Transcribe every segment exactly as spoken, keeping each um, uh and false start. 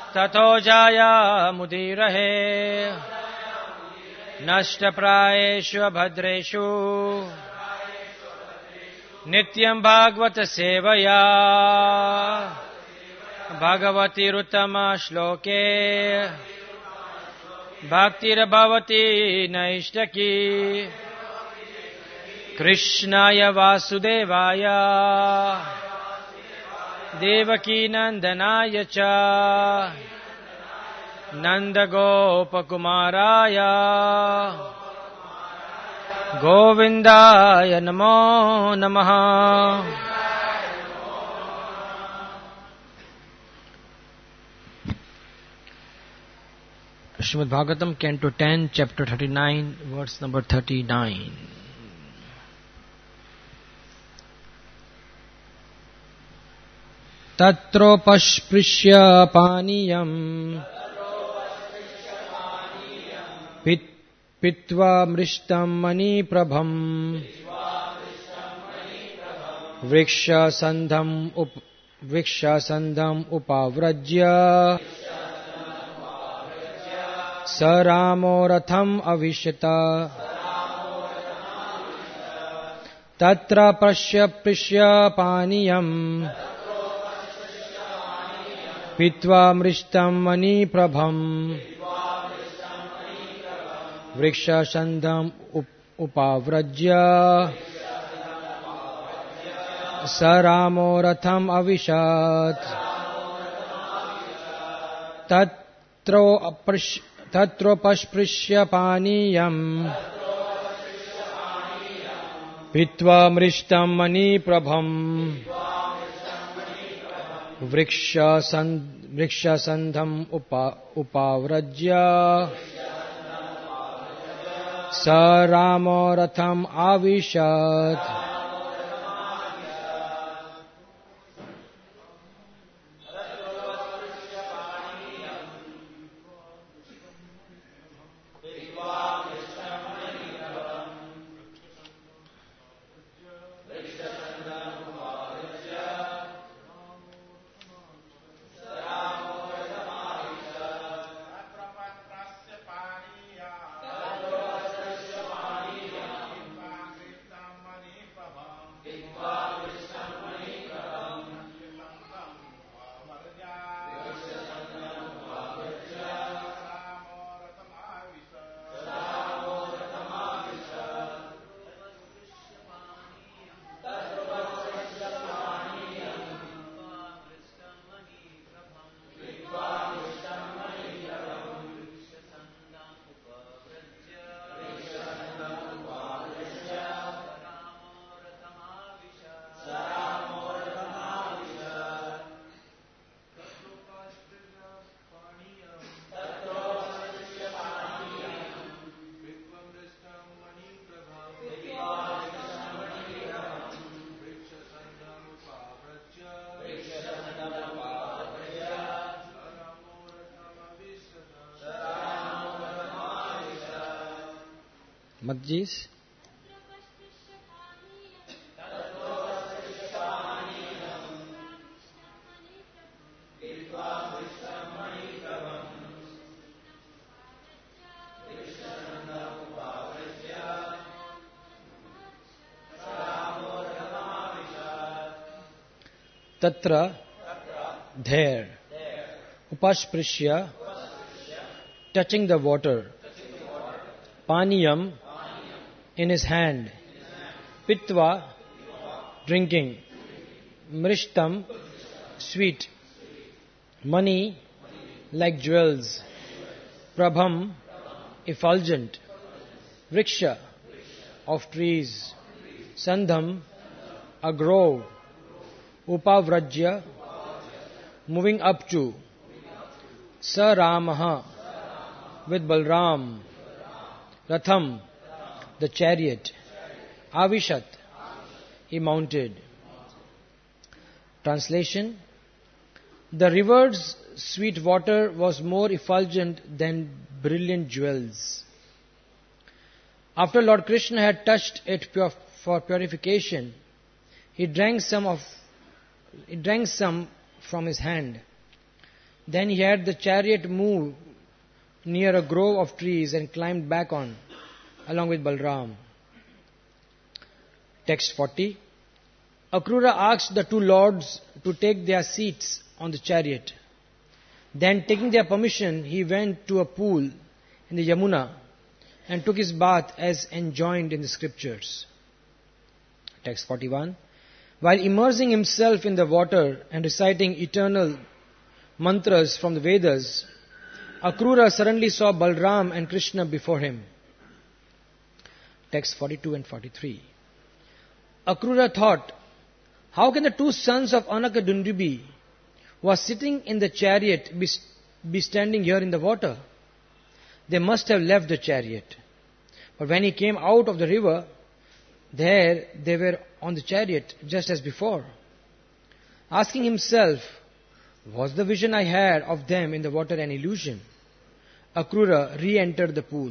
ततो जाया मुदीरहे नष्टप्रायेषु भद्रेषु नित्यं भागवत सेवया भगवतीरुत्तम श्लोके भक्तिर्भवति नैष्टकी कृष्णाय वासुदेवाय देवकी नंदनाय च नंदगोपकुमाराय गोविंदाय नमो नमः। Srimad Bhagavatam, Canto ten, Chapter thirty-nine, verse number thirty-nine. Tatropashprishya paniyam pit pitva mrishtam mani prabham vriksha sandham up vriksha sandham upavrajya saramo ratham avishata tatra prashya prishya paniyam pitva mrishtam mani prabham vriksha sandham upavrajya saramo ratham avishat tatro aprash Tatropashprishya paniyam pitva mrishtam mani prabham vriksha sand vriksha sandham upa upavrajya saramo ratham avishat. Madjis. Tatra, there. Upasprishya, touching the water. Paniyam, in his hand. Pitva, drinking. Mrishtam, sweet. Mani, like jewels. Prabham, effulgent. Vriksha, of trees. Sandham, a grove. Upavrajya, moving up to. Saramaha, with Balram. Ratham, the chariot. Avishat, he mounted. Translation: the river's sweet water was more effulgent than brilliant jewels. After Lord Krishna had touched it pure for purification, he drank some of he drank some from his hand. Then he had the chariot move near a grove of trees and climbed back on, along with Balram. Text forty. Akrura asked the two lords to take their seats on the chariot. Then, taking their permission, he went to a pool in the Yamuna and took his bath as enjoined in the scriptures. Text forty-one. While immersing himself in the water and reciting eternal mantras from the Vedas, Akrura suddenly saw Balram and Krishna before him. Text forty-two and forty-three. Akrura thought, how can the two sons of Anakadundubi, who are sitting in the chariot, be, be standing here in the water? They must have left the chariot. But when he came out of the river, there they were on the chariot, just as before. Asking himself, was the vision I had of them in the water an illusion? Akrura re-entered the pool.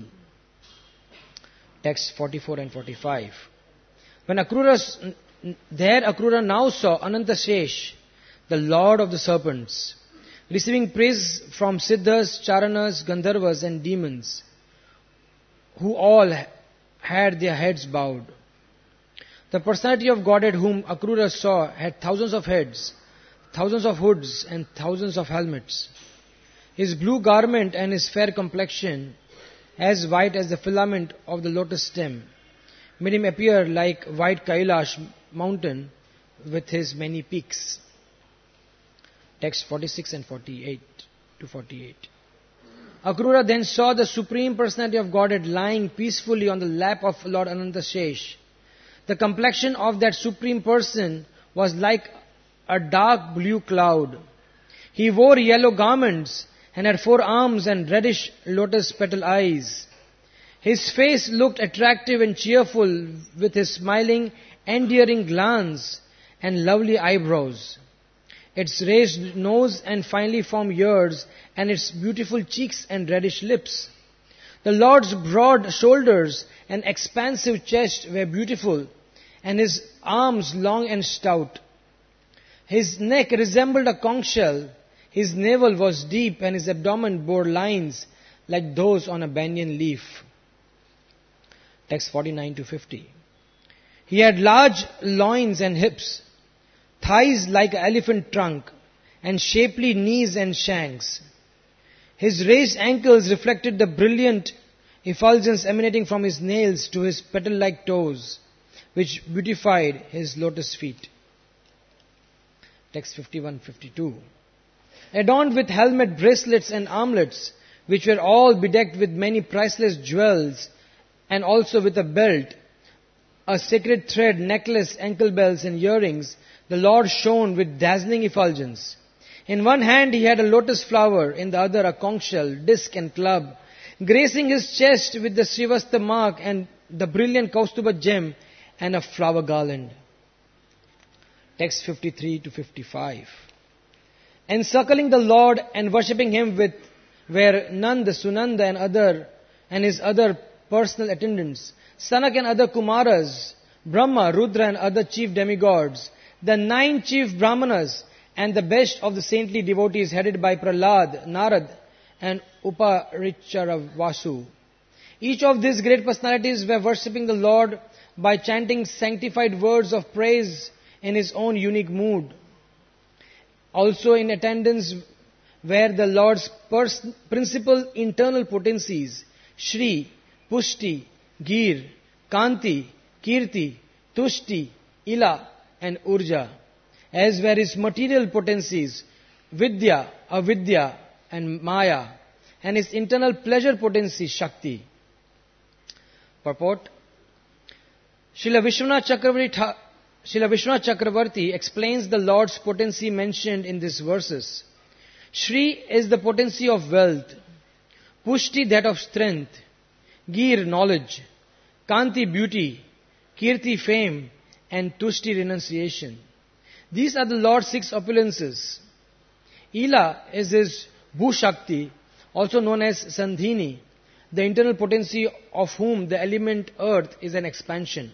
Text forty-four and forty-five. When Akrura, there Akrura now saw Anantashesh, the lord of the serpents, receiving praise from Siddhas, Charanas, Gandharvas and demons, who all had their heads bowed. The personality of Godhead whom Akrura saw had thousands of heads, thousands of hoods and thousands of helmets. His blue garment and his fair complexion, as white as the filament of the lotus stem, made him appear like white Kailash mountain with his many peaks. Text forty-six and forty-eight to forty-eight. Akrura then saw the Supreme Personality of Godhead lying peacefully on the lap of Lord Anantashesh. The complexion of that Supreme Person was like a dark blue cloud. He wore yellow garments and had four arms and reddish lotus petal eyes. His face looked attractive and cheerful with his smiling, endearing glance and lovely eyebrows, its raised nose and finely formed ears, and its beautiful cheeks and reddish lips. The Lord's broad shoulders and expansive chest were beautiful, and his arms long and stout. His neck resembled a conch shell, his navel was deep, and his abdomen bore lines like those on a banyan leaf. Text forty-nine to fifty. He had large loins and hips, thighs like an elephant trunk, and shapely knees and shanks. His raised ankles reflected the brilliant effulgence emanating from his nails to his petal-like toes, which beautified his lotus feet. Text fifty-one to fifty-two. Adorned with helmet, bracelets and armlets, which were all bedecked with many priceless jewels, and also with a belt, a sacred thread, necklace, ankle bells and earrings, the Lord shone with dazzling effulgence. In one hand he had a lotus flower, in the other a conch shell, disc and club, gracing his chest with the Srivastha mark and the brilliant Kaustuba gem and a flower garland. Text fifty-three to fifty-five. Encircling the Lord and worshipping him with were Nanda, Sunanda and other and his other personal attendants, Sanak and other Kumaras, Brahma, Rudra and other chief demigods, the nine chief Brahmanas, and the best of the saintly devotees headed by Prahlad, Narad and Uparichara Vasu. Each of these great personalities were worshipping the Lord by chanting sanctified words of praise in his own unique mood. Also in attendance were the Lord's pers- principal internal potencies, Shri, Pushti, Gir, Kanti, Kirti, Tushti, Ila and Urja, as were his material potencies, Vidya, Avidya and Maya, and his internal pleasure potency, Shakti. Purport. Srila Vishwanath Chakravarti, Srila Vishwanath Chakravarti explains the Lord's potency mentioned in these verses. Shri is the potency of wealth, Pushti that of strength, Gir knowledge, Kanti beauty, Kirti fame, and Tushti renunciation. These are the Lord's six opulences. Ila is his Bhushakti, also known as Sandhini, the internal potency of whom the element earth is an expansion.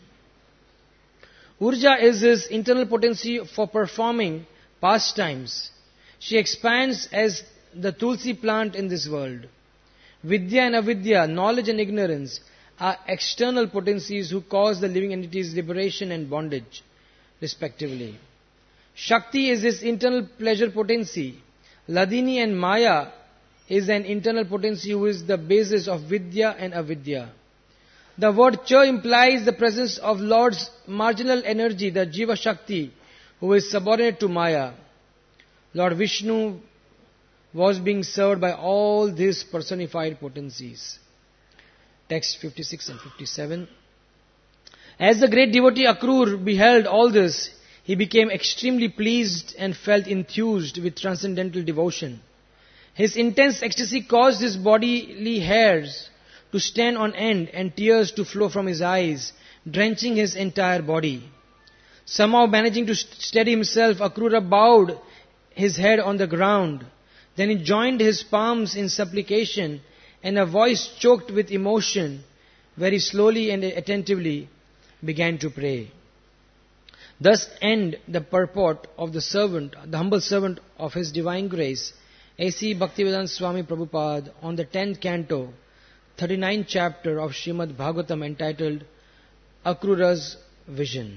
Urja is his internal potency for performing pastimes. She expands as the tulsi plant in this world. Vidya and avidya, knowledge and ignorance, are external potencies who cause the living entities liberation and bondage, respectively. Shakti is this internal pleasure potency. Ladini and Maya is an internal potency who is the basis of Vidya and Avidya. The word Cha implies the presence of Lord's marginal energy, the Jiva Shakti, who is subordinate to Maya. Lord Vishnu was being served by all these personified potencies. Text fifty-six and fifty-seven. As the great devotee Akrur beheld all this, he became extremely pleased and felt enthused with transcendental devotion. His intense ecstasy caused his bodily hairs to stand on end and tears to flow from his eyes, drenching his entire body. Somehow managing to steady himself, Akrura bowed his head on the ground. Then he joined his palms in supplication, and a voice choked with emotion, very slowly and attentively began to pray. Thus end the purport of the servant, the humble servant of His Divine Grace, A C Bhaktivedanta Swami Prabhupada, on the tenth canto, thirty-ninth chapter of Srimad Bhagavatam, entitled Akrura's Vision.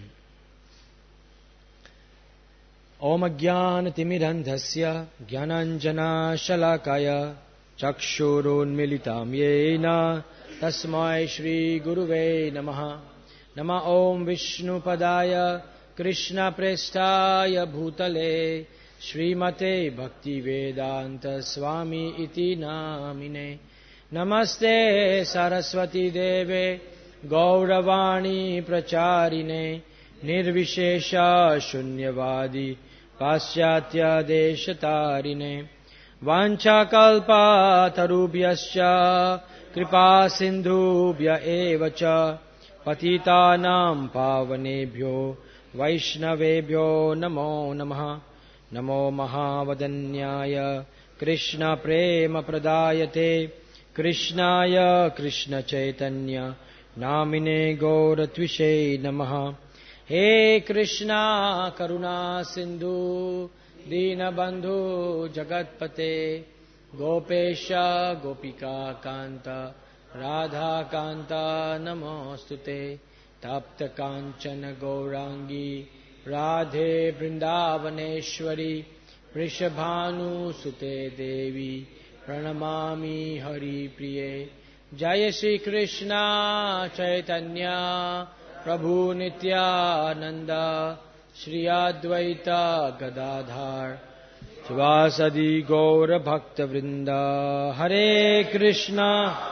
Om Ajnana Timirandhasya Jnananjana Shalakaya Chakshurunmilitam Yena Tasmai Shri Guruve Namaha. Nama Om Vishnu Padaya Krishna Prestaya Bhutale Srimate Bhakti Vedanta Swami Iti Namine. Namaste Saraswati Deve Gauravani Pracharine Nirvishesha Shunyavadi Pasyatya Deshatarine Vancha Kalpa Tarubhyascha Kripa Sindhubhya Evacha Patitanam Pavanebhyo Vaishnavebhyo Namo Namaha. Namo Mahavadanyaya Krishna Prema Pradayate Krishnaya Krishna Chaitanya Namine Gauratvishe Namaha. He Krishna Karuna Sindhu Dinabandhu Jagatpate Gopesha Gopika Kanta Radha Kanta Namostute Tapta Kanchana Gaurangi Radhe Vrindavaneshwari Vrishabhanu Sute Devi Pranamami Hari Priye. Jaya Shri Krishna Chaitanya Prabhu Nityananda Shri Advaita Gadadhar Shivasadi Gaura Bhakta Vrinda. Hare Krishna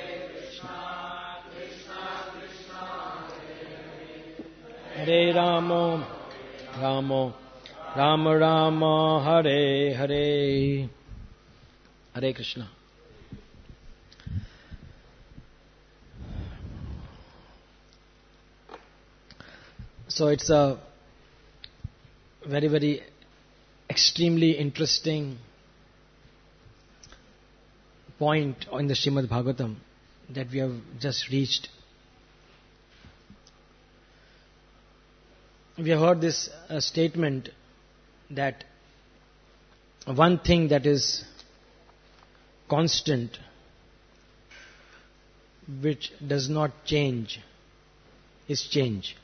Hare Rama Rama Rama Rama Hare Hare. Hare Krishna. So it's a very, very extremely interesting point in the Srimad Bhagavatam that we have just reached. We have heard this uh, statement that one thing that is constant, which does not change, is change.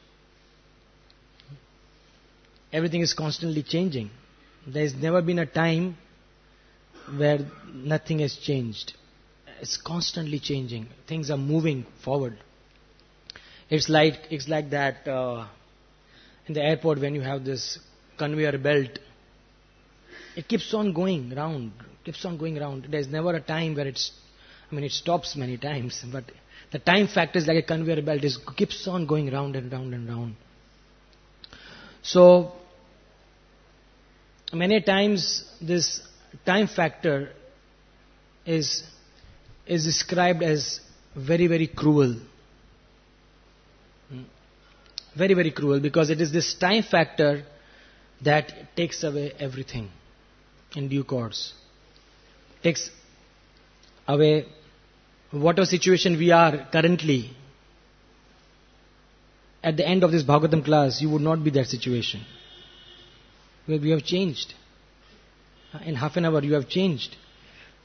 Everything is constantly changing. There has never been a time where nothing has changed. It's constantly changing. Things are moving forward. It's like it's like that uh, in the airport when you have this conveyor belt. It keeps on going round, keeps on going round. There's never a time where it's, I mean, it stops many times, but the time factor is like a conveyor belt. It keeps on going round and round and round. So, many times this time factor is is described as very, very cruel. Very, very cruel, because it is this time factor that takes away everything in due course. Takes away whatever situation we are currently. At the end of this Bhagavatam class, you would not be that situation. Where we have changed. In half an hour, you have changed.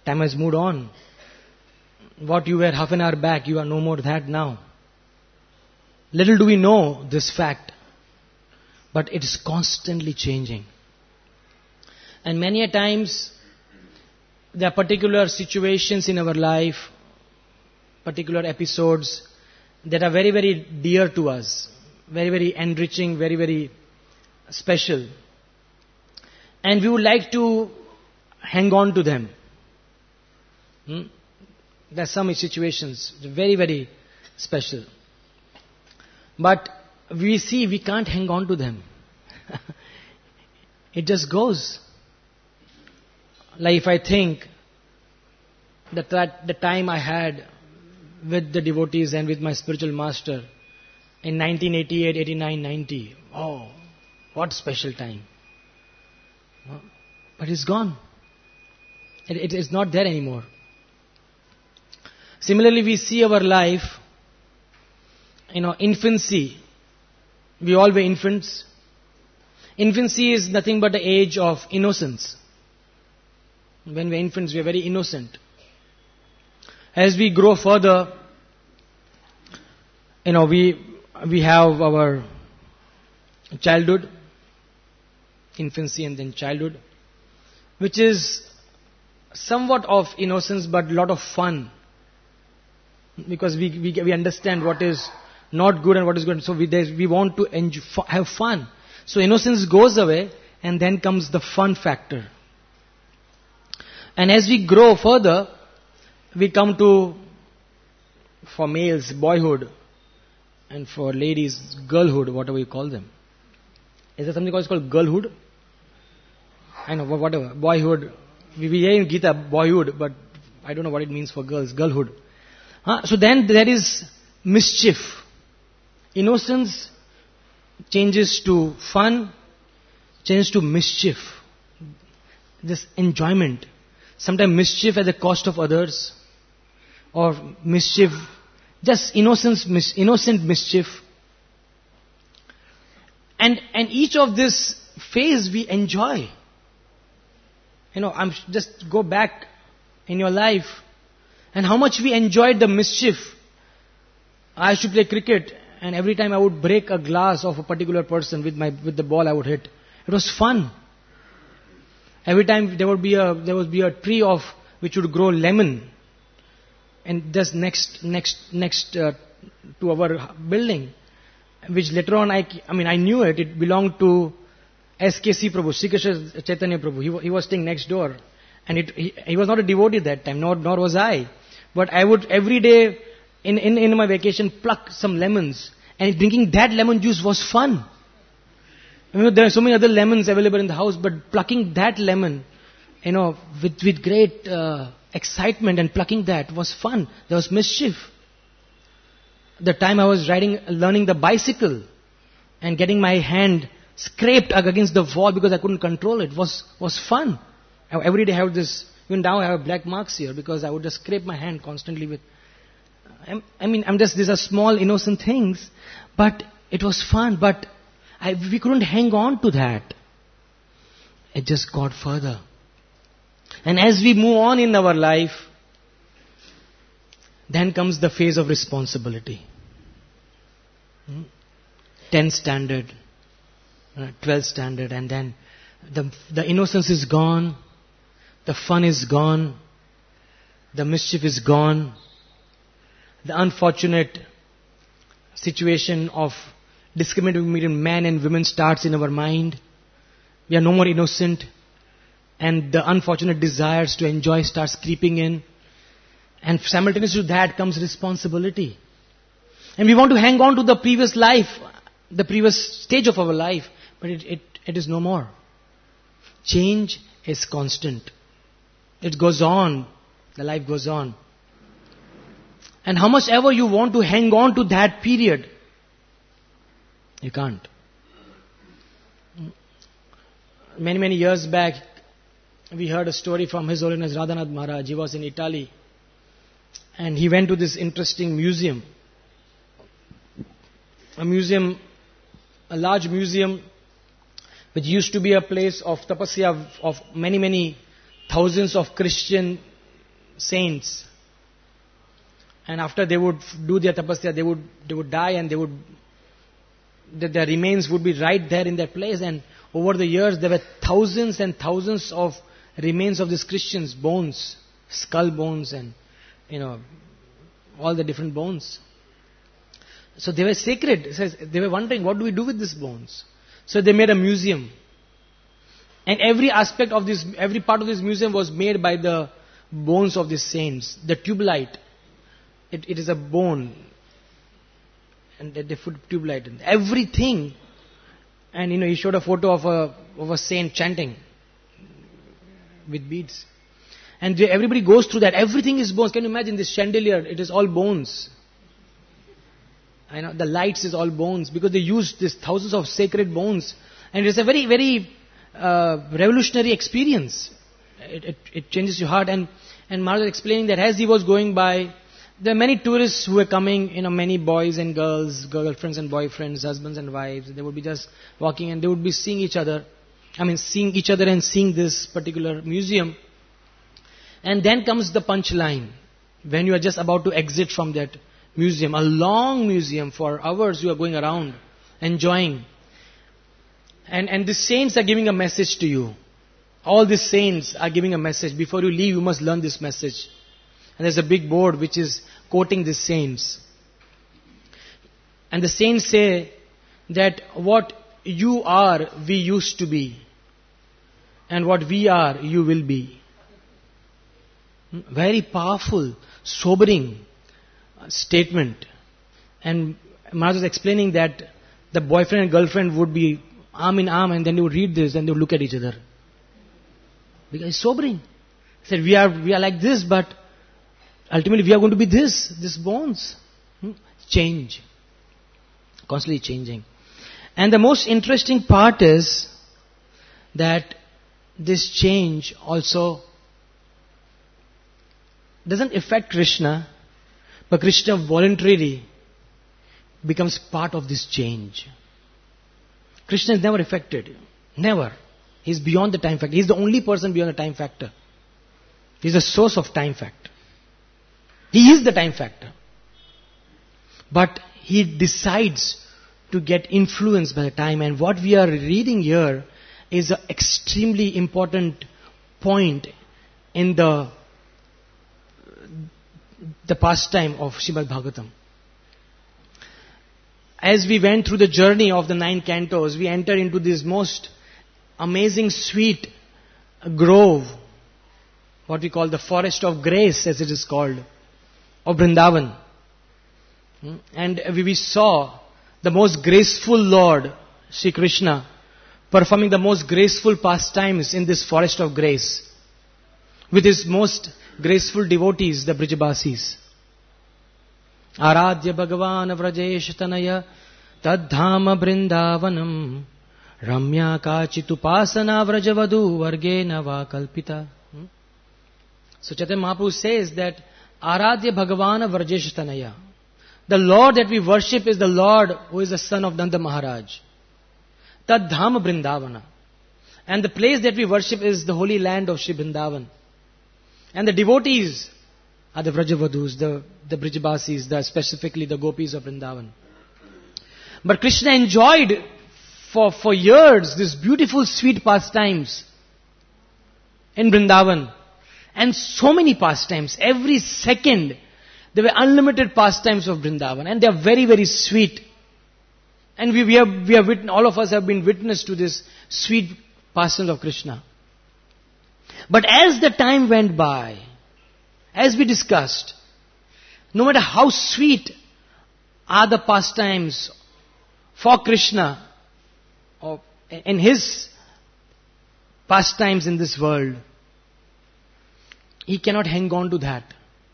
Time has moved on. What you were half an hour back, you are no more that now. Little do we know this fact, but it is constantly changing. And many a times, there are particular situations in our life, particular episodes that are very, very dear to us, very, very enriching, very, very special. And we would like to hang on to them. Hmm? There are some situations, very, very special. But we see we can't hang on to them. It just goes. Like if I think that, that the time I had with the devotees and with my spiritual master in nineteen eighty-eight, eighty-nine, ninety. Oh, what special time. But it's gone. It, it is not there anymore. Similarly, we see our life, you know, infancy. We all were infants. Infancy is nothing but the age of innocence. When we're infants, we're very innocent. As we grow further, you know, we we have our childhood, infancy and then childhood, which is somewhat of innocence but a lot of fun. Because we, we we understand what is not good and what is good. So we we want to enjoy, have fun. So innocence goes away and then comes the fun factor. And as we grow further, we come to, for males, boyhood, and for ladies, girlhood, whatever you call them. Is there something called, called girlhood? I know, whatever, boyhood. We, we hear in Gita, boyhood, but I don't know what it means for girls, girlhood. Huh? So then there is mischief. Innocence changes to fun, changes to mischief. This enjoyment. Sometimes mischief at the cost of others, or mischief, just innocence, mis- innocent mischief. And and each of this phase we enjoy. You know, I'm just go back in your life, and how much we enjoyed the mischief. I used to play cricket, and every time I would break a glass of a particular person with my with the ball I would hit. It was fun. Every time there would be a there would be a tree of which would grow lemon, and just next next next uh, to our building, which later on I I mean I knew it. It belonged to S K C Prabhu, Sri Krishna Chaitanya Prabhu. He, he was staying next door, and it, he, he was not a devotee that time, nor nor was I. But I would every day in in in my vacation pluck some lemons, and drinking that lemon juice was fun. I mean, there are so many other lemons available in the house, but plucking that lemon, you know, with, with great uh, excitement and plucking that was fun. There was mischief. The time I was riding, learning the bicycle and getting my hand scraped against the wall because I couldn't control it was, was fun. I, every day I have this, even now I have black marks here because I would just scrape my hand constantly with, I, I mean, I'm just, these are small innocent things, but it was fun, but I, we couldn't hang on to that. It just got further. And as we move on in our life, then comes the phase of responsibility. Hmm? tenth standard, uh, twelfth standard, and then the, the innocence is gone, the fun is gone, the mischief is gone, the unfortunate situation of discriminating between men and women starts in our mind. We are no more innocent, and the unfortunate desires to enjoy starts creeping in. And simultaneously to that comes responsibility. And we want to hang on to the previous life, the previous stage of our life, but it, it, it is no more. Change is constant. It goes on. The life goes on. And how much ever you want to hang on to that period, you can't. Many, many years back, we heard a story from His Holiness Radhanath Maharaj. He was in Italy, and he went to this interesting museum. A museum, a large museum, which used to be a place of tapasya of many, many thousands of Christian saints. And after they would do their tapasya, they would they would die, and they would the, their remains would be right there in that place. And over the years, there were thousands and thousands of remains of these Christians, bones, skull bones, and you know all the different bones. So they were sacred. It says they were wondering, what do we do with these bones? So they made a museum. And every aspect of this, every part of this museum was made by the bones of these saints. The tubulite, it, it is a bone. And they, they put tubulite in everything. And you know, he showed a photo of a, of a saint chanting with beads. And they, everybody goes through that. Everything is bones. Can you imagine this chandelier? It is all bones. I know the lights is all bones, because they used these thousands of sacred bones, and it's a very, very uh, revolutionary experience. It, it, it changes your heart. And and Maharaj was explaining that as he was going by, there are many tourists who were coming. You know, many boys and girls, girlfriends and boyfriends, husbands and wives. They would be just walking, and they would be seeing each other. I mean, seeing each other and seeing this particular museum. And then comes the punchline when you are just about to exit from that museum, a long museum for hours you are going around, enjoying. And and the saints are giving a message to you. All the saints are giving a message. Before you leave, you must learn this message. And there's a big board which is quoting the saints. And the saints say that what you are, we used to be. And what we are, you will be. Very powerful, sobering statement. And Maharaj was explaining that the boyfriend and girlfriend would be arm in arm, and then they would read this and they would look at each other. Because it's sobering. He said, we are, we are like this, but ultimately we are going to be this, this bones. Hmm? Change. Constantly changing. And the most interesting part is that this change also doesn't affect Krishna, but Krishna voluntarily becomes part of this change. Krishna is never affected. Never. He's beyond the time factor. He's the only person beyond the time factor. He's the source of time factor. He is the time factor. But he decides to get influenced by the time. And what we are reading here is an extremely important point in the the pastime of Srimad Bhagavatam. As we went through the journey of the nine cantos, we entered into this most amazing sweet grove, what we call the forest of grace, as it is called, of Vrindavan. And we saw the most graceful Lord, Sri Krishna, performing the most graceful pastimes in this forest of grace, with his most graceful devotees, the Brijabasis. Aradhya Bhagavan Vrajesh Tanaya Tadhama Brindavanam Ramya Kachitupasana Vrajavadu Vargena Va Kalpita. Hmm? So Chaitanya Mahaprabhu says that Aradhya Bhagavan Vrajesh Tanaya, the Lord that we worship is the Lord who is the son of Nanda Maharaj. Tadhama Brindavana. And the place that we worship is the holy land of Sri Vrindavan. And the devotees are the Vrajavadus, the, the Brijabasis, the, specifically the gopis of Vrindavan. But Krishna enjoyed for, for years these beautiful sweet pastimes in Vrindavan. And so many pastimes. Every second there were unlimited pastimes of Vrindavan. And they are very, very sweet. And we, we have, we have witness, all of us have been witness to this sweet pastimes of Krishna. But as the time went by, as we discussed, no matter how sweet are the pastimes for Krishna, or in his pastimes in this world, he cannot hang on to that.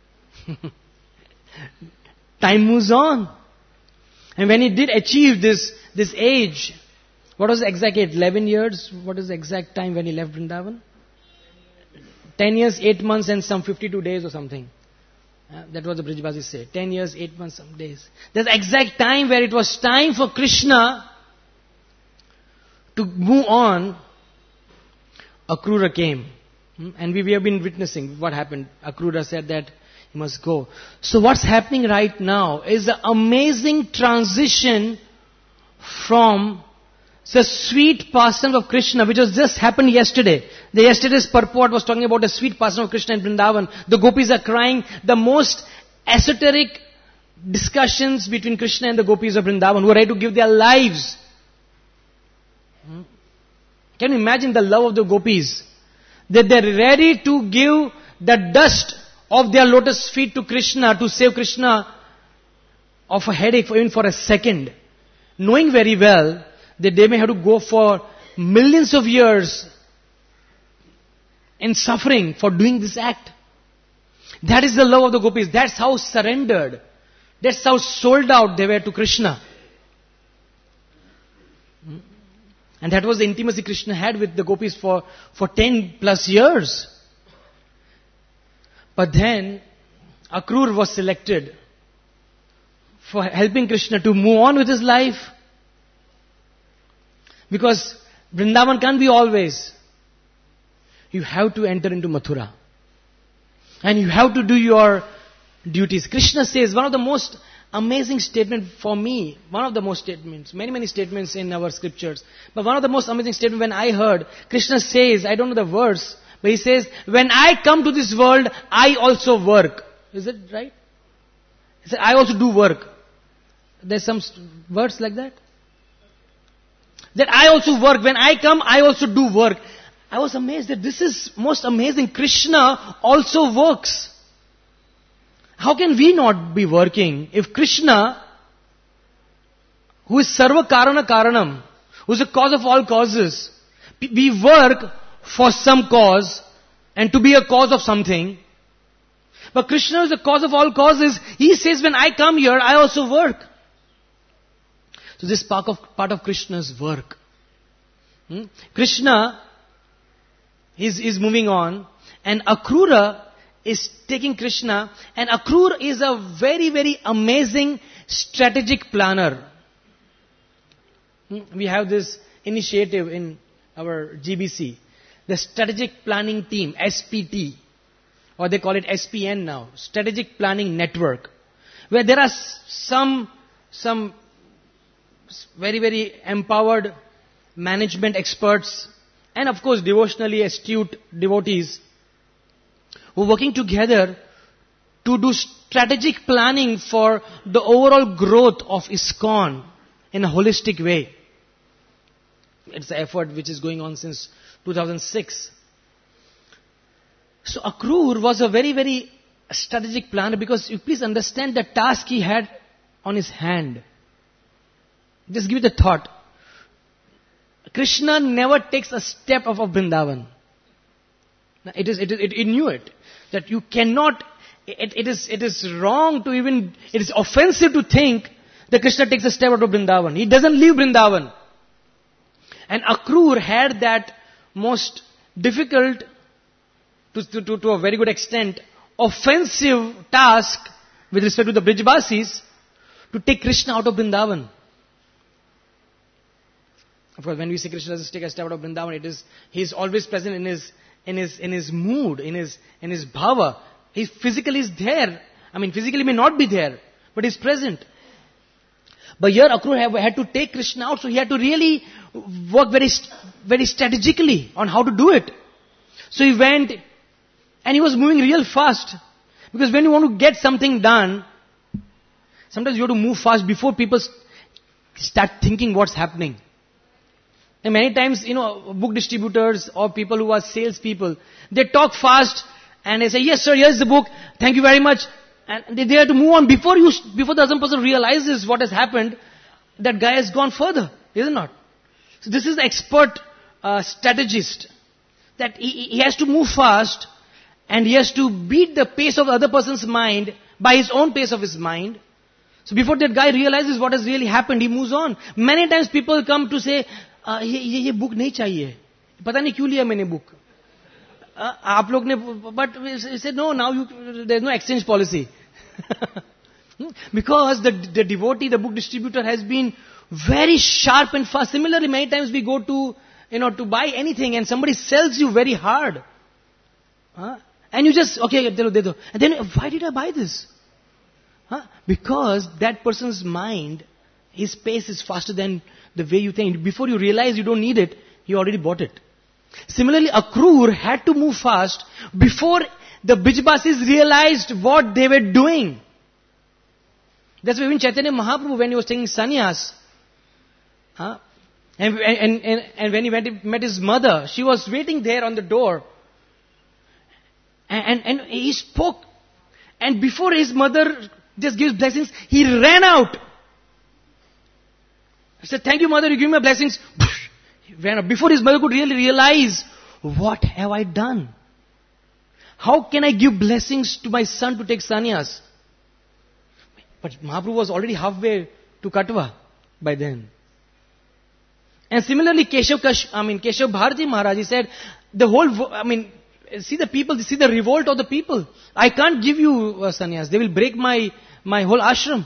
Time moves on. And when he did achieve this, this age, what was the exact age? eleven years? What is the exact time when he left Vrindavan? ten years, eight months and some fifty-two days or something. Uh, that was the Brijabasis say. ten years, eight months, some days. There's the exact time where it was time for Krishna to move on. Akrura came. Hmm? And we, we have been witnessing what happened. Akrura said that he must go. So what's happening right now is an amazing transition from the sweet pastime of Krishna, which was just happened yesterday. The yesterday's purport was talking about the sweet pastime of Krishna in Vrindavan. The gopis are crying. The most esoteric discussions between Krishna and the gopis of Vrindavan, who are ready to give their lives. Hmm? Can you imagine the love of the gopis? That they're ready to give the dust of their lotus feet to Krishna to save Krishna of a headache for even for a second. Knowing very well that they may have to go for millions of years in suffering for doing this act. That is the love of the gopis. That's how surrendered. That's how sold out they were to Krishna. And that was the intimacy Krishna had with the gopis for, for ten plus years. But then, Akrur was selected for helping Krishna to move on with his life. Because Vrindavan can't be always. You have to enter into Mathura. And you have to do your duties. Krishna says, one of the most amazing statements for me, one of the most statements, many, many statements in our scriptures, but one of the most amazing statements when I heard, Krishna says, I don't know the verse, but he says, when I come to this world, I also work. Is it right? He said, I also do work. There's some words like that. That I also work. When I come, I also do work. I was amazed that this is most amazing. Krishna also works. How can we not be working if Krishna, who is Sarva Karana Karanam, who is the cause of all causes, we work for some cause and to be a cause of something. But Krishna is the cause of all causes. He says, when I come here, I also work. So this is part of, part of Krishna's work. Hmm? Krishna is, is moving on, and Akrura is taking Krishna, and Akrur is a very, very amazing strategic planner. Hmm? We have this initiative in our G B C, the Strategic Planning Team, S P T, or they call it S P N now, Strategic Planning Network, where there are some, some very, very empowered management experts, and of course devotionally astute devotees, who are working together to do strategic planning for the overall growth of ISKCON in a holistic way. It's an effort which is going on since two thousand six. So Akrur was a very, very strategic planner, because you please understand the task he had on his hand. Just give it a thought. Krishna never takes a step of, of Vrindavan. It is, it is, it, it knew it. That you cannot, it, it is, it is wrong to even, it is offensive to think that Krishna takes a step out of Vrindavan. He doesn't leave Vrindavan. And Akrur had that most difficult, to, to, to, to a very good extent, offensive task with respect to the Brijvasis, to take Krishna out of Vrindavan. Of course, when we say Krishna doesn't take a step out of Vrindavan, it is, he is always present in his, in his, in his mood, in his, in his bhava. He physically is there. I mean, physically may not be there, but he's present. But here Akrur have, had to take Krishna out, so he had to really work very, very strategically on how to do it. So he went, and he was moving real fast. Because when you want to get something done, sometimes you have to move fast before people start thinking what's happening. And many times, you know, book distributors or people who are salespeople, they talk fast and they say, yes sir, here's the book, thank you very much. And they, they have to move on before you, before the other person realizes what has happened, that guy has gone further, is it not? So this is the expert uh, strategist. That he, he has to move fast and he has to beat the pace of the other person's mind by his own pace of his mind. So before that guy realizes what has really happened, he moves on. Many times people come to say, ये ये ये book नहीं चाहिए, पता नहीं क्यों लिया मैंने बुक, आप लोग ने, but said no, now you, there is no exchange policy. Because the, the devotee, the book distributor has been very sharp and fast. Similarly, many times we go to, you know, to buy anything and somebody sells you very hard. Huh? And you just, okay, de do, de do. And then, why did I buy this? Huh? Because that person's mind, his pace is faster than the way you think. Before you realize you don't need it, he already bought it. Similarly, Akrur had to move fast before the Brijbasis realized what they were doing. That's why even Chaitanya Mahaprabhu, when he was taking sannyas, huh? and, and, and, and when he went, met his mother, she was waiting there on the door. And, and, and he spoke. And before his mother just gives blessings, he ran out. He said, thank you, mother, you give me blessings. He ran out. Before his mother could really realize, what have I done? How can I give blessings to my son to take sannyas? But Mahaprabhu was already halfway to Katwa by then. And similarly, Keshav, Kash, I mean, Keshav Bharati Maharaj, he said, the whole, I mean, see the people, see the revolt of the people. I can't give you uh, sannyas. They will break my, my whole ashram.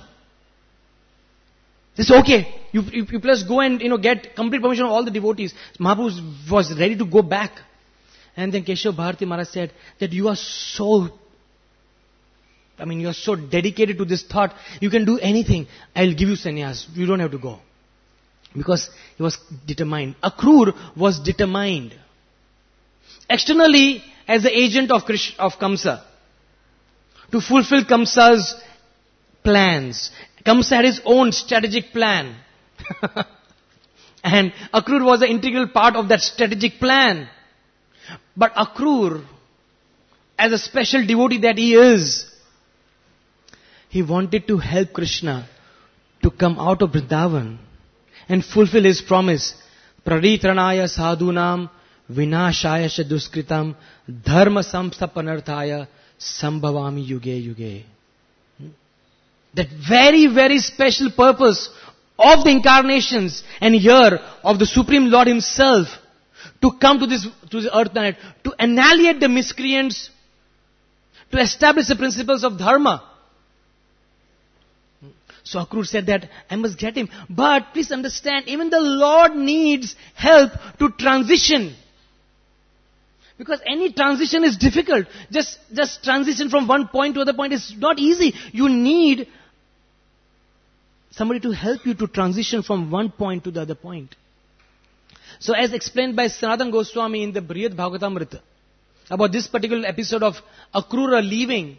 It's okay. You, you, you plus go and, you know, get complete permission of all the devotees. Mahaprabhu was ready to go back. And then Keshav Bharati Maharaj said that you are so, I mean, you are so dedicated to this thought. You can do anything. I'll give you sannyas. You don't have to go. Because he was determined. Akrur was determined. Externally, as the agent of Krish, of Kamsa, to fulfill Kamsa's plans. Kamsa had his own strategic plan. And Akrur was an integral part of that strategic plan. But Akrur, as a special devotee that he is, he wanted to help Krishna to come out of Vrindavan and fulfill his promise. Praritranaya sadhunam vinashaya shaduskritam dharma samsthapanarthaya sambhavami yuge yuge. That very, very special purpose of the incarnations and here of the Supreme Lord Himself to come to this, to the earth planet, to annihilate the miscreants, to establish the principles of dharma. So Akrur said that I must get him. But please understand, even the Lord needs help to transition. Because any transition is difficult. Just, just transition from one point to other point is not easy. You need somebody to help you to transition from one point to the other point. So as explained by Sanatana Goswami in the Brihad Bhagavatamrita, about this particular episode of Akrura leaving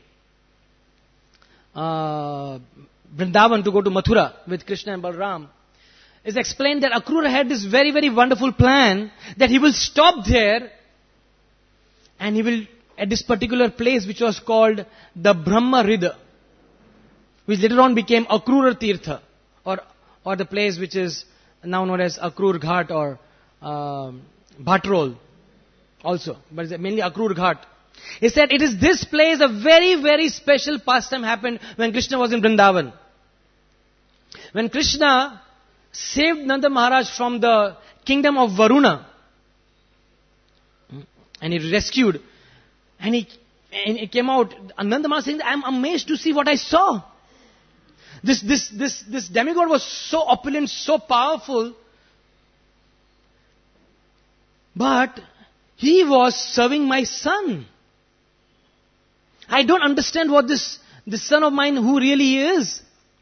uh, Vrindavan to go to Mathura with Krishna and Balram, is explained that Akrura had this very, very wonderful plan that he will stop there and he will, at this particular place which was called the Brahma Rida, which later on became Akrura Tirtha, or, or the place which is now known as Akrur Ghat or um, Bhatrol also, but it's mainly Akrur Ghat. He said it is this place, a very, very special pastime happened when Krishna was in Vrindavan. When Krishna saved Nanda Maharaj from the kingdom of Varuna, and he rescued, and he, and he came out, Nanda Maharaj saying, I am amazed to see what I saw. This, this, this, this demigod was so opulent, so powerful, but he was serving my son. I don't understand what this, this son of mine who really is.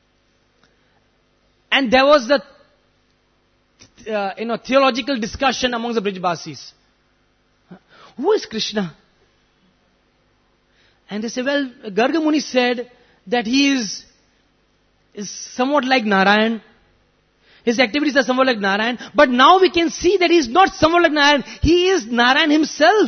And there was the, uh, you know, theological discussion among the Brijbasis. Who is Krishna? And they say, well, Garga Muni said that he is, is somewhat like Narayan. His activities are somewhat like Narayan. But now we can see that he is not somewhat like Narayan. He is Narayan himself.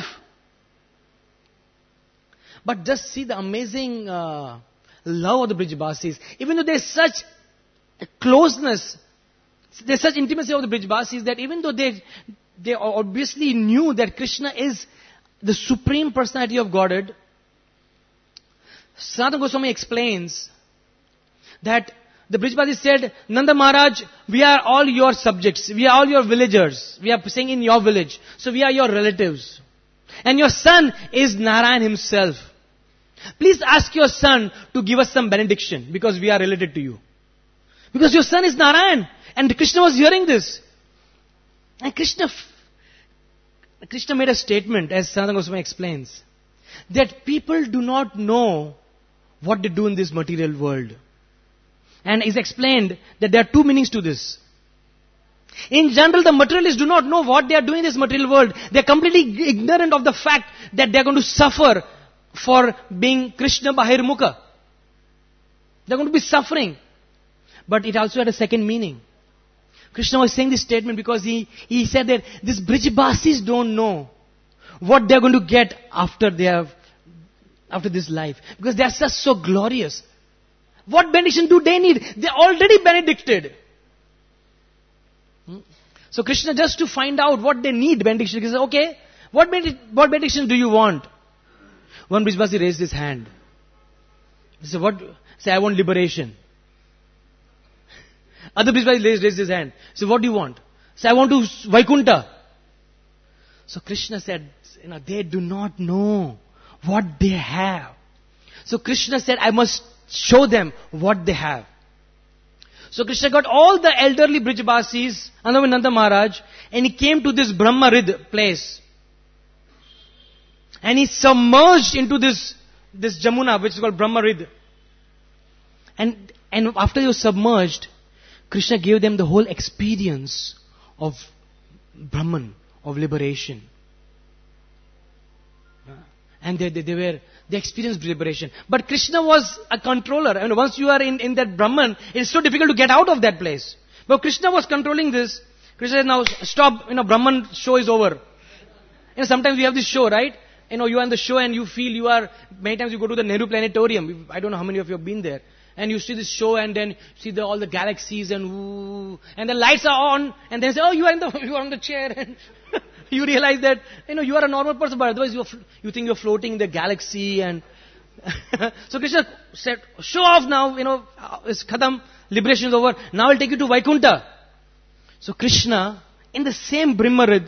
But just see the amazing uh, love of the Brijbasis. Even though there is such closeness, there is such intimacy of the Brijbasis that even though they, they obviously knew that Krishna is the Supreme Personality of Godhead, Sanatana Goswami explains that the Brijbasis said, Nanda Maharaj, we are all your subjects. We are all your villagers. We are staying in your village. So we are your relatives. And your son is Narayan himself. Please ask your son to give us some benediction because we are related to you. Because your son is Narayan. And Krishna was hearing this. And Krishna, Krishna made a statement, as Sanatana Goswami explains. that people do not know what they do in this material world. And it's explained that there are two meanings to this. In general, the materialists do not know what they are doing in this material world. They are completely ignorant of the fact that they are going to suffer for being Krishna Bahirmukha. They are going to be suffering. But it also had a second meaning. Krishna was saying this statement because he, he said that these Brijabasis don't know what they are going to get after they have, after this life. Because they are just so glorious. What benediction do they need? They are already benedicted. Hmm? So Krishna, just to find out what they need benediction, he said, okay, what, benedic- what benediction do you want? One Brijbasi raised his hand. He said, what? Say, I want liberation. Other Brijbasi raised, raised his hand. He said, what do you want? Say, I want to Vaikuntha. So Krishna said, you know, they do not know what they have. So Krishna said, I must show them what they have. So Krishna got all the elderly Brijbasis, along with Nanda Maharaj, and he came to this Brahmarid place. And he submerged into this, this Jamuna, which is called Brahmarid. And, and after he was submerged, Krishna gave them the whole experience of Brahman, of liberation. And they, they, they were, they experienced liberation. But Krishna was a controller. I mean, once you are in, in that Brahman, it's so difficult to get out of that place. But Krishna was controlling this. Krishna said, now stop, you know, Brahman show is over. You know, sometimes we have this show, right? You know, you are on the show and you feel you are, many times you go to the Nehru Planetarium. I don't know how many of you have been there. And you see this show and then see the, all the galaxies and woo, and the lights are on and then say, oh, you are in the, you are on the chair and you realize that, you know, you are a normal person, but otherwise you, are, you think you're floating in the galaxy and so Krishna said, show off now, you know, it's khatam, liberation is over, now I'll take you to Vaikuntha. So Krishna, in the same Brahmarid,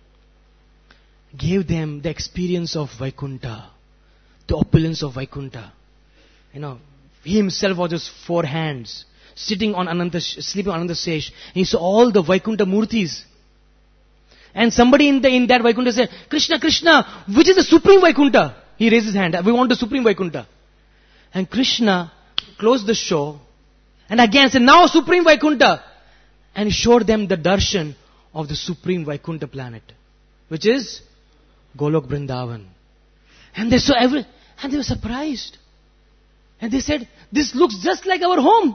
gave them the experience of Vaikuntha, the opulence of Vaikuntha. You know, he himself was just four hands, sitting on Ananta, sleeping on Ananta Sesh. He saw all the Vaikuntha Murtis. And somebody in, the, in that Vaikuntha said, Krishna, Krishna, which is the supreme Vaikuntha? He raised his hand. We want the supreme Vaikuntha. And Krishna closed the show and again said, now supreme Vaikuntha. And he showed them the darshan of the supreme Vaikuntha planet, which is Golok Vrindavan. And they saw every, and they were surprised. And they said, this looks just like our home.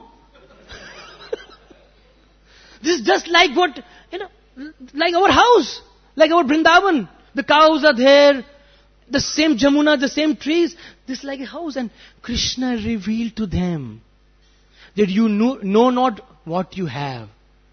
This is just like what, you know, like our house, like our Vrindavan. The cows are there, the same Jamuna, the same trees. This is like a house. And Krishna revealed to them that you know, know not what you have.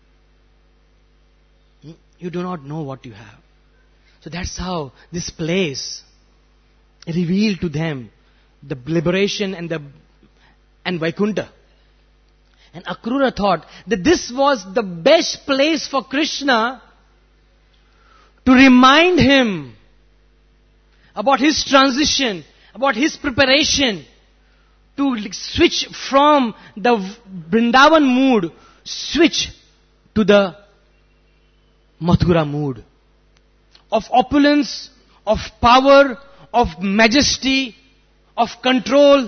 You do not know what you have. So that's how this place revealed to them the liberation and the and Vaikuntha. And Akrura thought that this was the best place for Krishna to remind him about his transition, about his preparation to switch from the Vrindavan mood, switch to the Mathura mood of opulence, of power, of majesty, of control.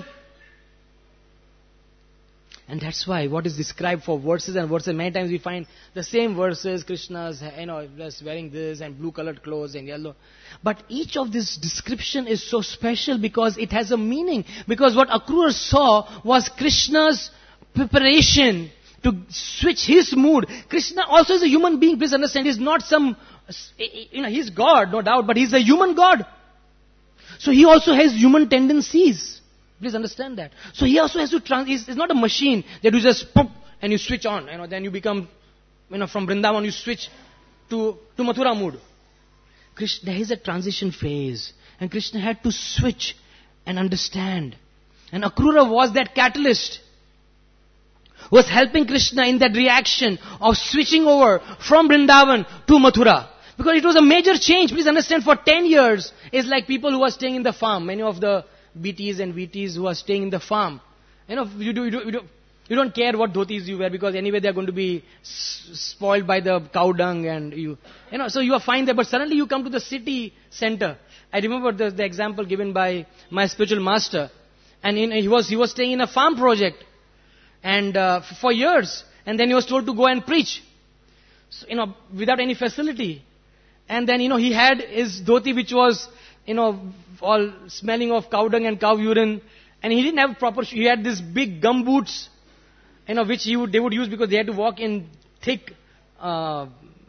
And that's why what is described for verses and verses, many times we find the same verses, Krishna's, you know, just wearing this and blue colored clothes and yellow. But each of this description is so special because it has a meaning. Because what Akrura saw was Krishna's preparation to switch his mood. Krishna also is a human being, please understand. He's not some, you know, he's God, no doubt, but he's a human God. So he also has human tendencies. Please understand that. So he also has to trans. It's not a machine that you just pop and you switch on. You know, then you become, you know, from Vrindavan you switch to to Mathura mood. Krishna, there is a transition phase, and Krishna had to switch and understand. And Akrura was that catalyst, was helping Krishna in that reaction of switching over from Vrindavan to Mathura. Because it was a major change. Please understand, for ten years, it's like people who are staying in the farm. Many of the B Ts and V Ts who are staying in the farm. You know, you, do, you, do, you, do, you don't care what dhotis you wear because anyway they are going to be s- spoiled by the cow dung and you, you know, so you are fine there. But suddenly you come to the city center I remember the, the example given by my spiritual master. And in, he was he was staying in a farm project, and uh, for years. And then he was told to go and preach, so, you know, without any facility. And then, you know, he had his dhoti, which was, you know, all smelling of cow dung and cow urine. And he didn't have proper, he had these big gum boots, you know, which he would, they would use because they had to walk in thick uh,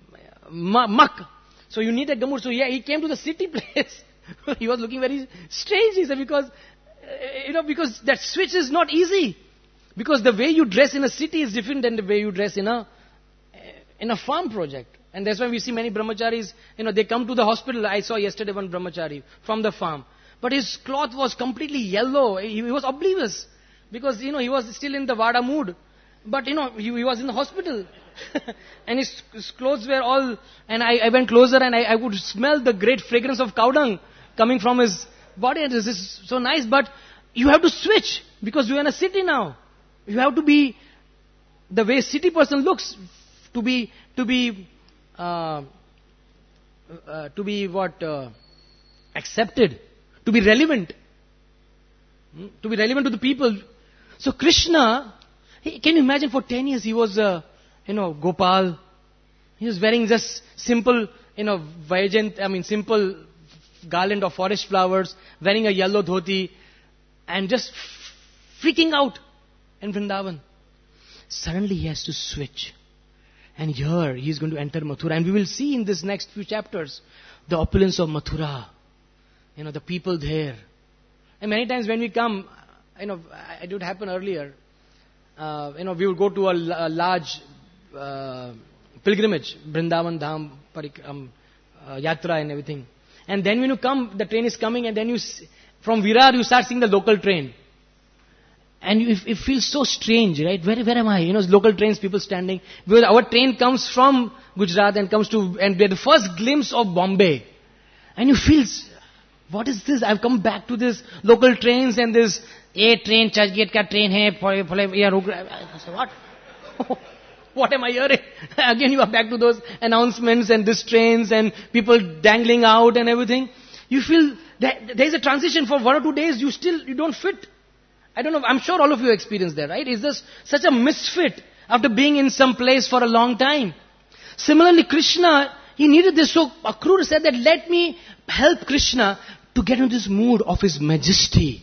muck. So you need a gum boot. So yeah, he came to the city place. He was looking very strange, he said, because, you know, because that switch is not easy. Because the way you dress in a city is different than the way you dress in a in a farm project. And that's why we see many brahmacharis, you know, they come to the hospital. I saw yesterday one brahmachari from the farm. But his cloth was completely yellow. He, he was oblivious. Because, you know, he was still in the Vada mood. But, you know, he, he was in the hospital. And his, his clothes were all... And I, I went closer and I, I could smell the great fragrance of cow dung coming from his body. And this is so nice. But you have to switch. Because you're in a city now. You have to be the way city person looks, to be to be uh, uh, to be what uh, accepted, to be relevant, hmm? to be relevant to the people. So Krishna, he, can you imagine? For ten years he was, uh, you know, Gopal. He was wearing just simple, you know, Vaijant, I mean, simple garland of forest flowers, wearing a yellow dhoti, and just freaking out in Vrindavan. Suddenly he has to switch. And here he is going to enter Mathura. And we will see in this next few chapters the opulence of Mathura. You know, the people there. And many times when we come, you know, it would happen earlier. Uh, you know, we would go to a, a large uh, pilgrimage, Vrindavan Dham, Parik, um, uh, Yatra and everything. And then when you come, the train is coming, and then you, see, from Virar you start seeing the local train. And you, it feels so strange, right? Where, where am I? You know, local trains, people standing. Because our train comes from Gujarat and comes to, and we had the first glimpse of Bombay. And you feel, what is this? I've come back to this local trains and this, a train, Churchgate ka train hai, I said, what? What am I hearing? Again, you are back to those announcements and these trains and people dangling out and everything. You feel that there is a transition for one or two days, you still, you don't fit. I don't know, I'm sure all of you experienced that, right? Is this such a misfit after being in some place for a long time? Similarly, Krishna, he needed this. So Akrura said that let me help Krishna to get into this mood of his majesty.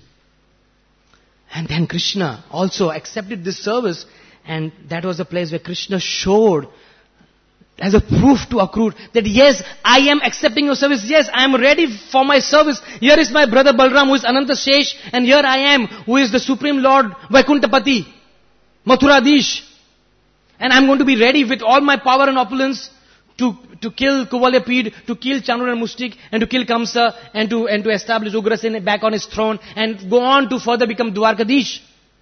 And then Krishna also accepted this service, and that was the place where Krishna showed as a proof to Akrura that yes, I am accepting your service. Yes, I am ready for my service. Here is my brother Balram, who is Ananta Shesh, and here I am, who is the Supreme Lord Vaikuntapati, Mathuradish. And I am going to be ready with all my power and opulence to, to kill Kuvalyapid, to kill Chandur and Mustik, and to kill Kamsa, and to, and to establish Ugrasen back on his throne, and go on to further become Dwarkadish.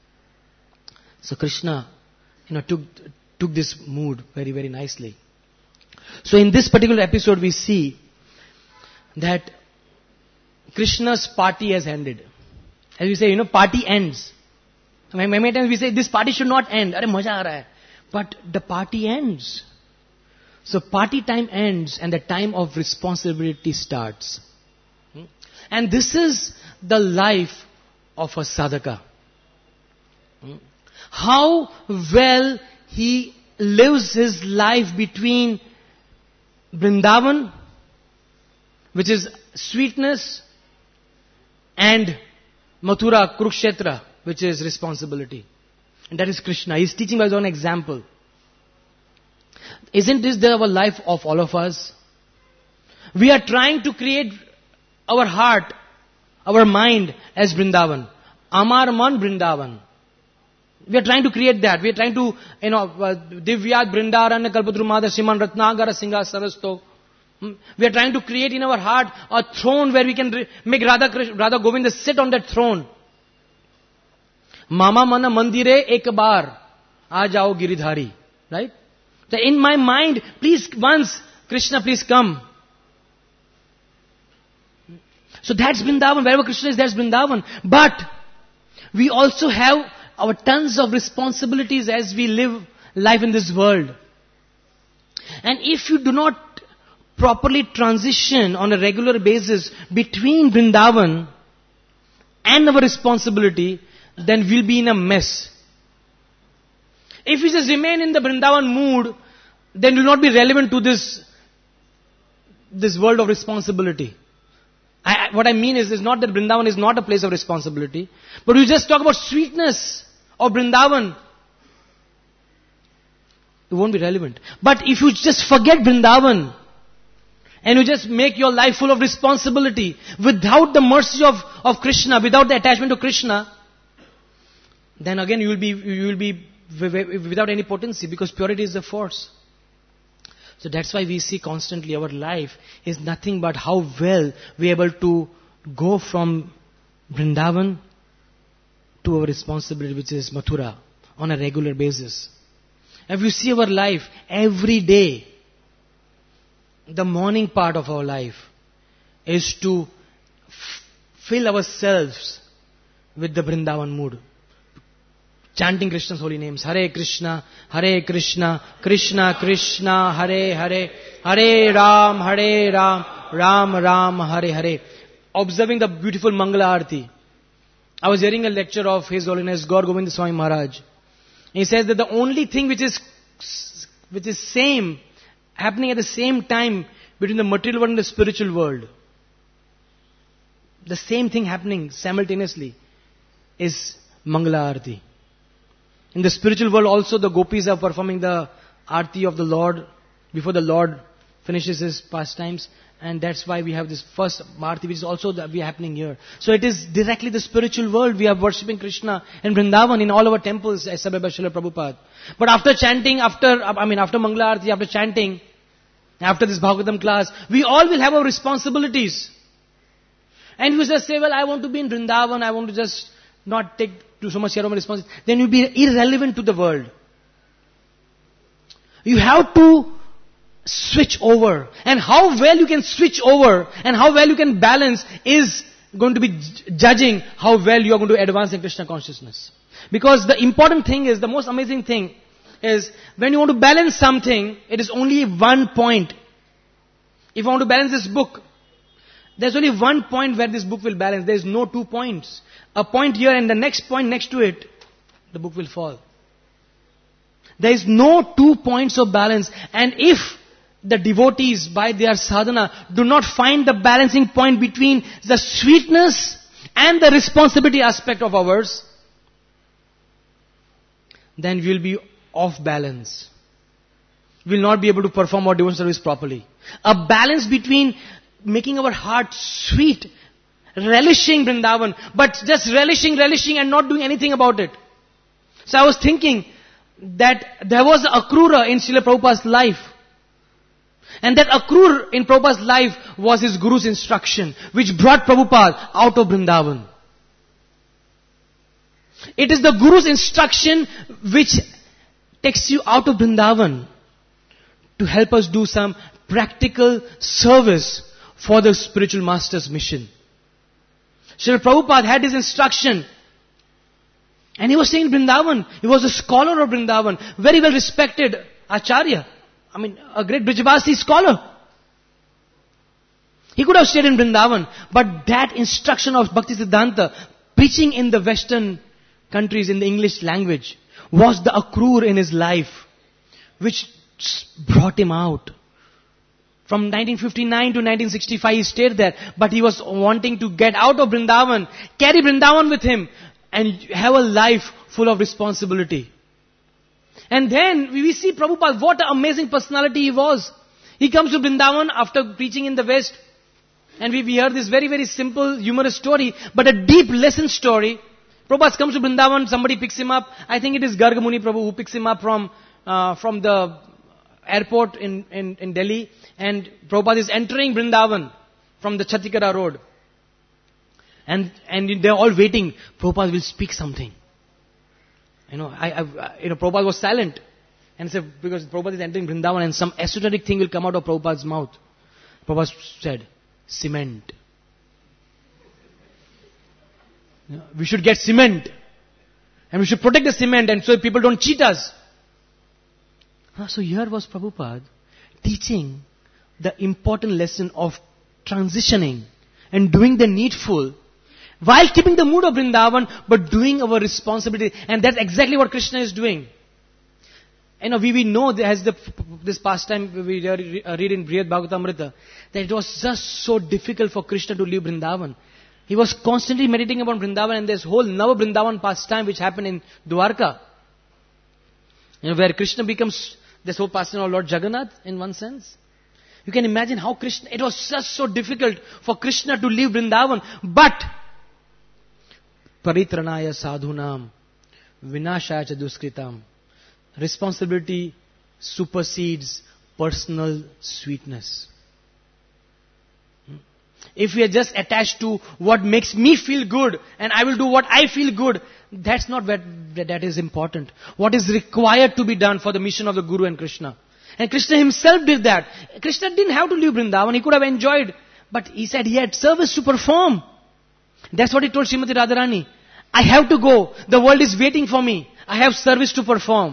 So Krishna, you know, took, took this mood very, very nicely. So in this particular episode we see that Krishna's party has ended. As we say, you know, party ends. Many, many times we say this party should not end. Arey maja aa raha hai. But the party ends. So party time ends and the time of responsibility starts. And this is the life of a sadhaka. How well he lives his life between Vrindavan, which is sweetness, and Mathura, Kurukshetra, which is responsibility. And that is Krishna. He is teaching by his own example. Isn't this the our life of all of us? We are trying to create our heart, our mind as Vrindavan. Amar man Vrindavan. We are trying to create that. We are trying to, you know, uh, Divyat Brindarana Kalpadrumada Siman Ratnagara Singha Sarasto. Hmm? We are trying to create in our heart a throne where we can re- make Radha, Krishna, Radha Govinda sit on that throne. Mama Mana Mandire Ek Bar Aa Jao Giridhari. Right? So in my mind, please once, Krishna, please come. So that's Vrindavan. Wherever Krishna is, that's Vrindavan. But we also have our tons of responsibilities as we live life in this world. And if you do not properly transition on a regular basis between Vrindavan and our responsibility, then we'll be in a mess. If we just remain in the Vrindavan mood, then we'll not be relevant to this, this world of responsibility. I, what I mean is, is not that Vrindavan is not a place of responsibility, but we just talk about sweetness of Vrindavan. It won't be relevant. But if you just forget Vrindavan, and you just make your life full of responsibility, without the mercy of, of Krishna, without the attachment to Krishna, then again you will be, you will be without any potency, because purity is the force. So that's why we see constantly our life is nothing but how well we are able to go from Vrindavan to our responsibility, which is Mathura, on a regular basis. If you see our life every day, the morning part of our life is to f- fill ourselves with the Vrindavan mood. Chanting Krishna's holy names. Hare Krishna, Hare Krishna, Krishna Krishna, Hare Hare, Hare Ram, Hare Ram, Ram Ram, Hare Hare. Observing the beautiful Mangala Arati. I was hearing a lecture of His Holiness Gaur Govinda Swami Maharaj. He says that the only thing which is which is same, happening at the same time between the material world and the spiritual world, the same thing happening simultaneously, is Mangala Arati. In the spiritual world also, the gopis are performing the Arati of the Lord before the Lord finishes his pastimes. And that's why we have this first Arati, which is also that we are happening here. So it is directly the spiritual world. We are worshipping Krishna in Vrindavan, in all our temples, as said by Srila Prabhupada. But after chanting, after, I mean, after Mangala Arati, after chanting, after this Bhagavatam class, we all will have our responsibilities. And you just say, well, I want to be in Vrindavan, I want to just not take too so much care of my responsibility. Then you'll be irrelevant to the world. You have to switch over. And how well you can switch over and how well you can balance is going to be j- judging how well you are going to advance in Krishna consciousness. Because the important thing is, the most amazing thing is, when you want to balance something, it is only one point. If I want to balance this book, there's only one point where this book will balance. There is no two points. A point here and the next point next to it, the book will fall. There is no two points of balance. And if the devotees, by their sadhana, do not find the balancing point between the sweetness and the responsibility aspect of ours, then we will be off balance. We will not be able to perform our devotional service properly. A balance between making our heart sweet, relishing Vrindavan, but just relishing, relishing and not doing anything about it. So I was thinking that there was a Akrura in Srila Prabhupada's life. And that Akrur in Prabhupada's life was his Guru's instruction, which brought Prabhupada out of Vrindavan. It is the Guru's instruction which takes you out of Vrindavan to help us do some practical service for the spiritual master's mission. Srila Prabhupada had his instruction, and he was saying Vrindavan. He was a scholar of Vrindavan, very well respected Acharya. I mean, a great Brijavasi scholar. He could have stayed in Vrindavan, but that instruction of Bhakti Siddhanta, preaching in the Western countries in the English language, was the Akrur in his life, which brought him out. From nineteen fifty-nine to nineteen sixty-five he stayed there, but he was wanting to get out of Vrindavan, carry Vrindavan with him, and have a life full of responsibility. And then we see Prabhupada, what an amazing personality he was. He comes to Vrindavan after preaching in the West, and we, we heard this very, very simple, humorous story, but a deep lesson story. Prabhupada comes to Vrindavan, somebody picks him up. I think it is Garg Muni Prabhu who picks him up from uh, from the airport in, in, in Delhi, and Prabhupada is entering Vrindavan from the Chatikara road. And and they're all waiting. Prabhupada will speak something. You know, I, I, you know, Prabhupada was silent. And said, because Prabhupada is entering Vrindavan and some esoteric thing will come out of Prabhupada's mouth. Prabhupada said, cement. You know, we should get cement. And we should protect the cement, and so people don't cheat us. Ah, so here was Prabhupada teaching the important lesson of transitioning and doing the needful while keeping the mood of Vrindavan, but doing our responsibility. And that's exactly what Krishna is doing. You know, we, we know as the, this pastime we read in Brihad Bhagavatamrita, that it was just so difficult for Krishna to leave Vrindavan. He was constantly meditating upon Vrindavan, and this whole Nava Vrindavan pastime which happened in Dwarka, you know, where Krishna becomes this whole pastime of Lord Jagannath in one sense. You can imagine how Krishna, it was just so difficult for Krishna to leave Vrindavan, but Paritranaya sadhunam, vinashaya cha duskritam. Responsibility supersedes personal sweetness. If we are just attached to what makes me feel good and I will do what I feel good, that's not what that is important. What is required to be done for the mission of the Guru and Krishna. And Krishna himself did that. Krishna didn't have to leave Vrindavan. He could have enjoyed. But he said he had service to perform. That's what he told Srimati Radharani. I have to go. The world is waiting for me. I have service to perform.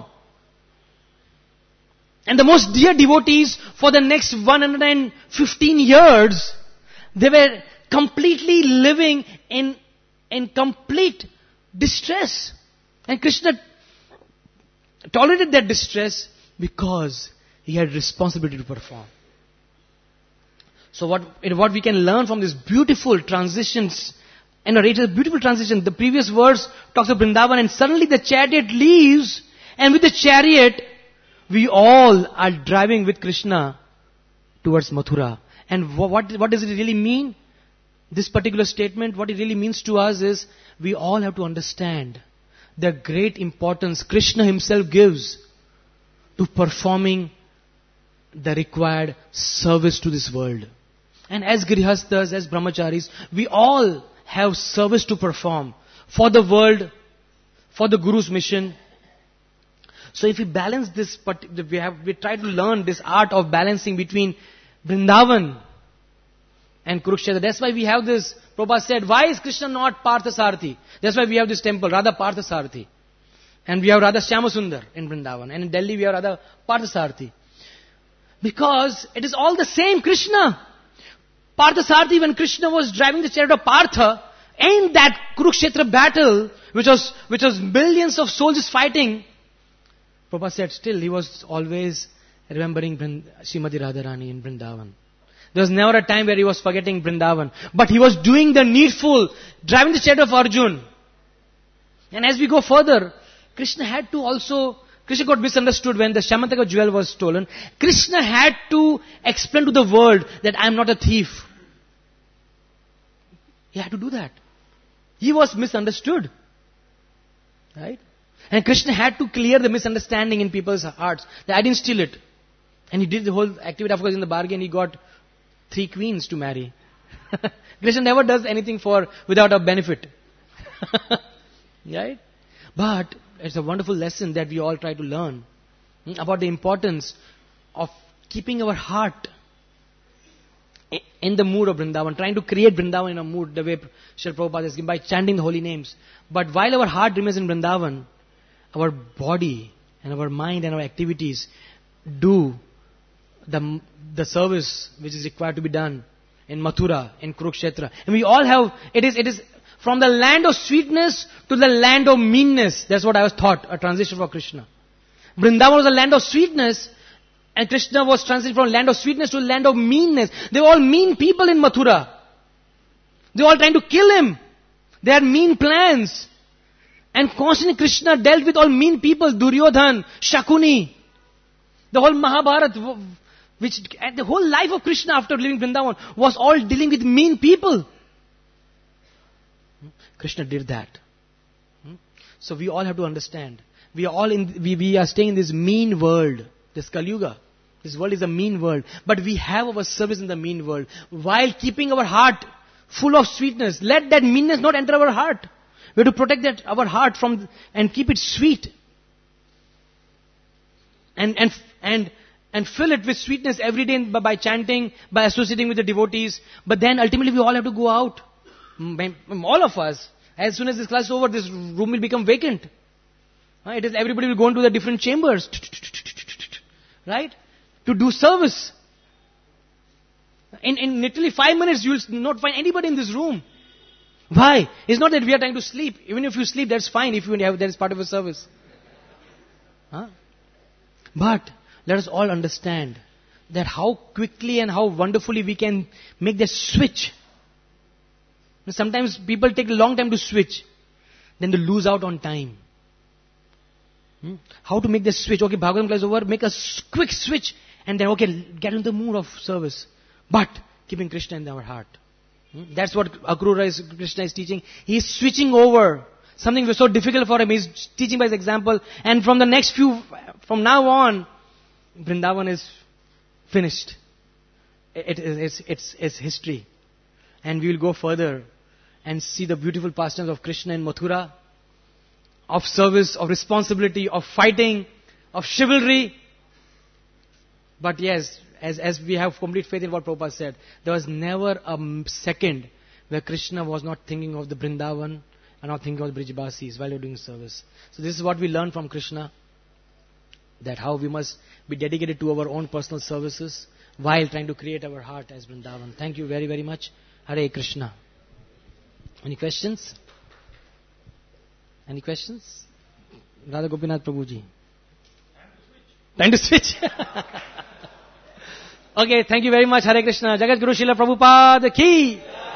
And the most dear devotees for the next one hundred fifteen years, they were completely living in, in complete distress. And Krishna tolerated that distress because he had responsibility to perform. So what, what we can learn from these beautiful transitions, and it is a beautiful transition. The previous verse talks of Vrindavan, and suddenly the chariot leaves, and with the chariot, we all are driving with Krishna towards Mathura. And what, what does it really mean? This particular statement, what it really means to us is, we all have to understand the great importance Krishna himself gives to performing the required service to this world. And as Grihasthas, as Brahmacharis, we all have service to perform for the world, for the Guru's mission. So if we balance this, we have, we try to learn this art of balancing between Vrindavan and Kurukshetra. That's why we have this, Prabhupada said, why is Krishna not Parthasarathi? That's why we have this temple, Radha Parthasarathi. And we have Radha Shyamasundar in Vrindavan. And in Delhi we have Radha Parthasarathi. Because it is all the same Krishna. Parthasarathi, when Krishna was driving the chariot of Partha, in that Kurukshetra battle, which was, which was millions of soldiers fighting, Prabhupada said still he was always remembering Srimati Radharani in Vrindavan. There was never a time where he was forgetting Vrindavan. But he was doing the needful, driving the chariot of Arjun. And as we go further, Krishna had to also, Krishna got misunderstood when the Shamantaka jewel was stolen. Krishna had to explain to the world that I am not a thief. He had to do that. He was misunderstood. Right? And Krishna had to clear the misunderstanding in people's hearts that I didn't steal it. And he did the whole activity. Of course, in the bargain, he got three queens to marry. Krishna never does anything for without a benefit. Right? But it's a wonderful lesson that we all try to learn about the importance of keeping our heart in the mood of Vrindavan, trying to create Vrindavan in a mood, the way Srila Prabhupada has given, by chanting the holy names. But while our heart remains in Vrindavan, our body and our mind and our activities do the, the service which is required to be done in Mathura, in Kurukshetra. And we all have, it is, it is from the land of sweetness to the land of meanness. That's what I was taught, a transition for Krishna. Vrindavan was a land of sweetness, and Krishna was transitioned from land of sweetness to land of meanness. They were all mean people in Mathura. They were all trying to kill him. They had mean plans. And constantly Krishna dealt with all mean people, Duryodhan, Shakuni. The whole Mahabharata, which, and the whole life of Krishna after leaving Vrindavan was all dealing with mean people. Krishna did that. So we all have to understand. We are all in, we, we are staying in this mean world, this Kali Yuga. This world is a mean world. But we have our service in the mean world, while keeping our heart full of sweetness. Let that meanness not enter our heart. We have to protect that, our heart from, and keep it sweet. And, and, and, and fill it with sweetness every day by, by chanting, by associating with the devotees. But then ultimately we all have to go out. All of us. As soon as this class is over, this room will become vacant. It is, everybody will go into the different chambers. Right? To do service. In, in literally five minutes, you will not find anybody in this room. Why? It's not that we are trying to sleep. Even if you sleep, that's fine if you have, that is part of a service. Huh? But let us all understand that how quickly and how wonderfully we can make that switch. Sometimes people take a long time to switch. Then they lose out on time. Hmm? How to make the switch? Okay, Bhagavatam class over. Make a quick switch. And then, okay, get in the mood of service. But keeping Krishna in our heart. Hmm? That's what Akrura is, Krishna is teaching. He is switching over. Something was so difficult for him. He's teaching by his example. And from the next few, from now on, Vrindavan is finished. It, it, it's, it's, it's history. And we will go further and see the beautiful pastimes of Krishna in Mathura, of service, of responsibility, of fighting, of chivalry. But yes, as, as we have complete faith in what Prabhupada said, there was never a second where Krishna was not thinking of the Vrindavan and not thinking of the Brijbasis while doing service. So this is what we learn from Krishna, that how we must be dedicated to our own personal services while trying to create our heart as Vrindavan. Thank you very, very much. Hare Krishna. Any questions? Any questions? Radha Gopinath Prabhuji. Time to switch. Okay, thank you very much. Hare Krishna. Jagat Guru Srila Prabhupada ki.